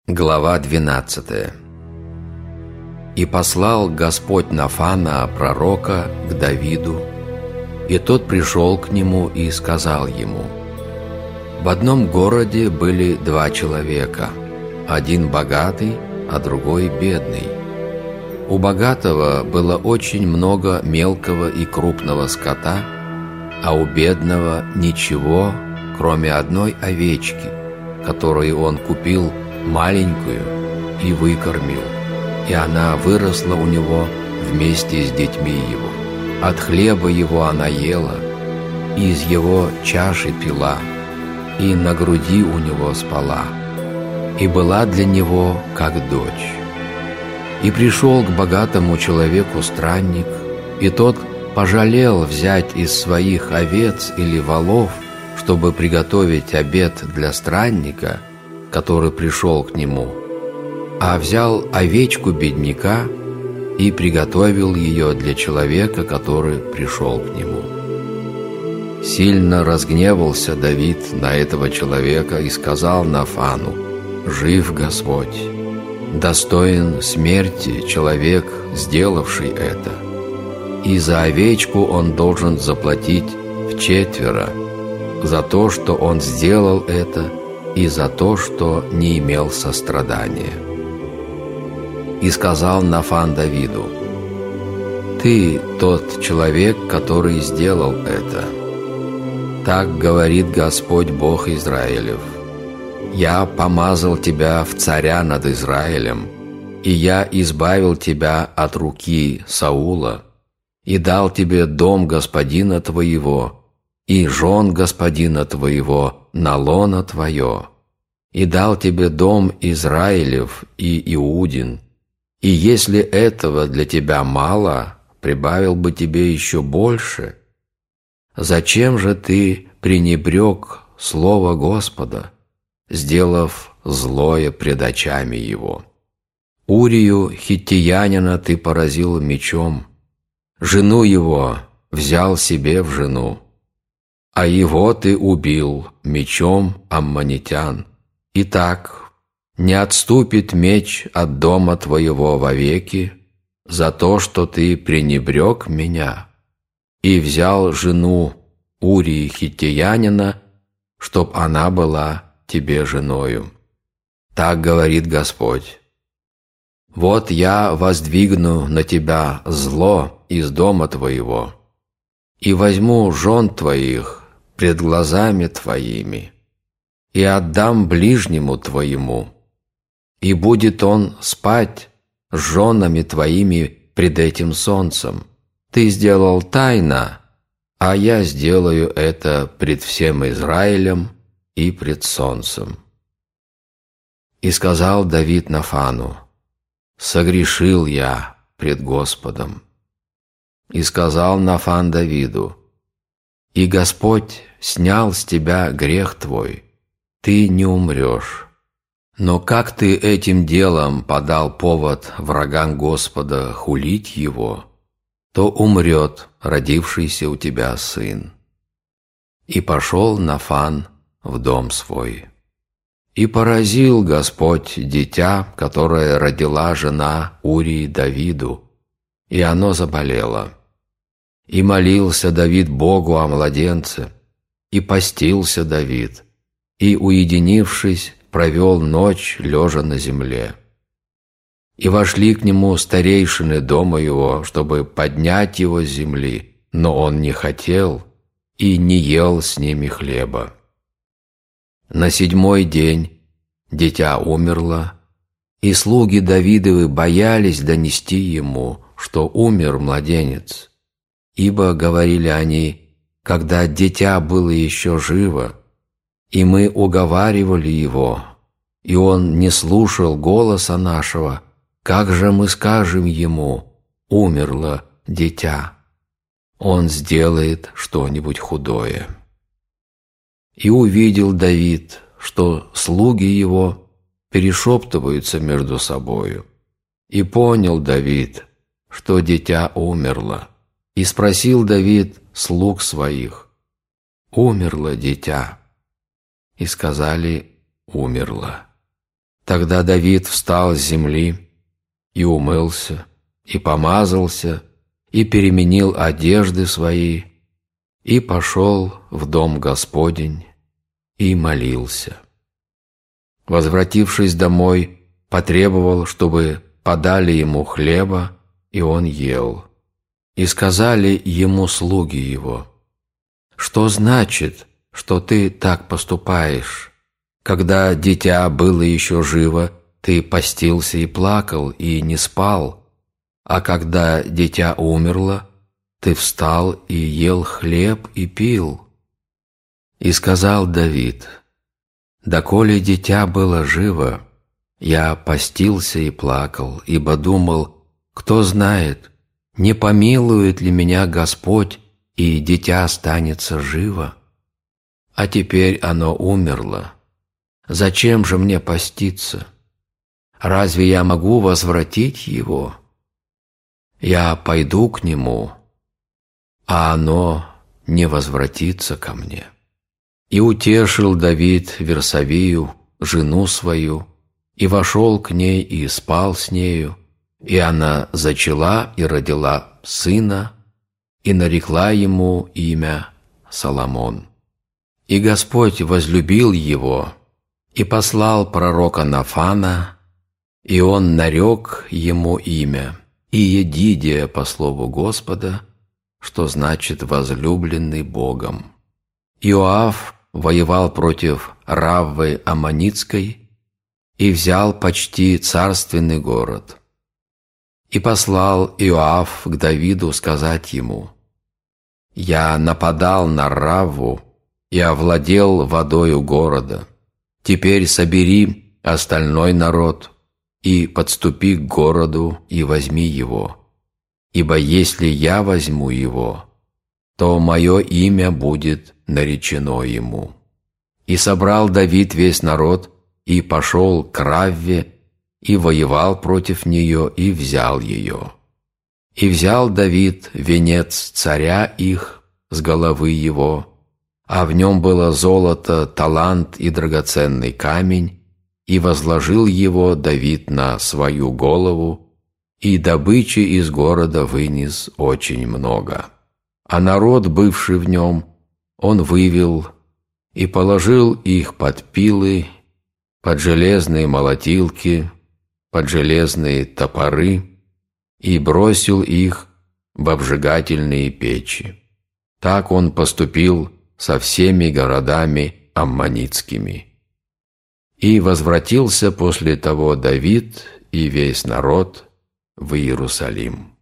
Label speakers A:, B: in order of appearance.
A: Глава 12. «И послал Господь Нафана, пророка, к Давиду, и тот пришел к нему и сказал ему: в одном городе были два человека, один богатый, а другой бедный. У богатого было очень много мелкого и крупного скота, а у бедного ничего, кроме одной овечки, которую он купил маленькую и выкормил, и она выросла у него вместе с детьми его. От хлеба его она ела, и из его чаши пила, и на груди у него спала, и была для него как дочь. И пришел к богатому человеку странник, и тот пожалел взять из своих овец или волов, чтобы приготовить обед для странника, который пришел к нему, а взял овечку бедняка и приготовил ее для человека, который пришел к нему. Сильно разгневался Давид на этого человека и сказал Нафану: «Жив Господь! Достоин смерти человек, сделавший это, и за овечку он должен заплатить вчетверо за то, что он сделал это, и за то, что не имел сострадания». И сказал Нафан Давиду: «Ты тот человек, который сделал это. Так говорит Господь Бог Израилев: я помазал тебя в царя над Израилем, и я избавил тебя от руки Саула, и дал тебе дом господина твоего, и жен господина твоего на лоно твое, и дал тебе дом Израилев и Иудин, и если этого для тебя мало, прибавил бы тебе еще больше. Зачем же ты пренебрег слово Господа, сделав злое пред очами его? Урию хиттиянина ты поразил мечом, жену его взял себе в жену, а его ты убил мечом аммонитян. Итак, не отступит меч от дома твоего вовеки за то, что ты пренебрег меня и взял жену Урии хиттиянина, чтоб она была тебе женою. Так говорит Господь: вот я воздвигну на тебя зло из дома твоего, и возьму жен твоих пред глазами твоими, и отдам ближнему твоему, и будет он спать с женами твоими пред этим солнцем. Ты сделал тайно, а я сделаю это пред всем Израилем и пред солнцем». И сказал Давид Нафану: «Согрешил я пред Господом». И сказал Нафан Давиду: «И Господь снял с тебя грех твой, ты не умрешь. Но как ты этим делом подал повод врагам Господа хулить его, то умрет родившийся у тебя сын». И пошел Нафан в дом свой. И поразил Господь дитя, которое родила жена Урии Давиду, и оно заболело. И молился Давид Богу о младенце, и постился Давид, и, уединившись, провел ночь, лежа на земле. И вошли к нему старейшины дома его, чтобы поднять его с земли, но он не хотел и не ел с ними хлеба. На 7-й день дитя умерло, и слуги Давидовы боялись донести ему, что умер младенец. Ибо, говорили они, когда дитя было еще живо, и мы уговаривали его, и он не слушал голоса нашего, как же мы скажем ему: умерло дитя? Он сделает что-нибудь худое. И увидел Давид, что слуги его перешептываются между собою, и понял Давид, что дитя умерло. И спросил Давид слуг своих: умерло дитя? И сказали: умерло. Тогда Давид встал с земли и умылся, и помазался, и переменил одежды свои, и пошел в дом Господень, и молился. Возвратившись домой, потребовал, чтобы подали ему хлеба, и он ел. И сказали ему слуги его: «Что значит, что ты так поступаешь? Когда дитя было еще живо, ты постился и плакал, и не спал, а когда дитя умерло, ты встал и ел хлеб и пил». И сказал Давид: «Доколе дитя было живо, я постился и плакал, ибо думал, кто знает, не помилует ли меня Господь, и дитя останется живо? А теперь оно умерло. Зачем же мне поститься? Разве я могу возвратить его? Я пойду к нему, а оно не возвратится ко мне». И утешил Давид Версавию, жену свою, и вошел к ней и спал с нею, и она зачала и родила сына, и нарекла ему имя Соломон. И Господь возлюбил его, и послал пророка Нафана, и он нарек ему имя Иедидия по слову Господа, что значит «возлюбленный Богом». Иоав воевал против Раввы Аммонитской и взял почти царственный город. И послал Иоав к Давиду сказать ему: «Я нападал на Равву и овладел водою города. Теперь собери остальной народ и подступи к городу и возьми его. Ибо если я возьму его, то мое имя будет наречено ему». И собрал Давид весь народ, и пошел к Равве, и воевал против нее, и взял ее. И взял Давид венец царя их с головы его, а в нем было золото, талант и драгоценный камень, и возложил его Давид на свою голову, и добычи из города вынес очень много. А народ, бывший в нем, он вывел и положил их под пилы, под железные молотилки, под железные топоры, и бросил их в обжигательные печи. Так он поступил со всеми городами аммонитскими. И возвратился после того Давид и весь народ в Иерусалим.